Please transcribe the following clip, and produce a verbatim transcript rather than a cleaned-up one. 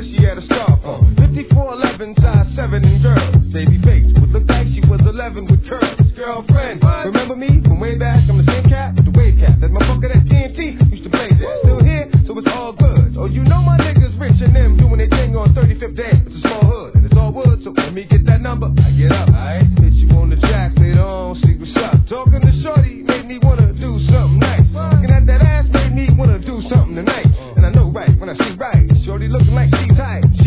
that she had a scarf on. fifty-four eleven, size seven and girl. Baby face would look like she was eleven with curls. Girlfriend, remember me from way back? I'm the same cat with the wave cap. That motherfucker that T N T used to play there. Still here, so it's all good. Oh, you know my niggas rich and them doing their thing on thirty-fifth Dam. It's a small hood and it's all wood, so let me get that number. I get up, alright? Hit you on the jack later on, see what's up. Talking to shorty made me wanna do something nice. Looking at that ass made me wanna do something tonight. And I know right when I see right, shorty looking like she's tight.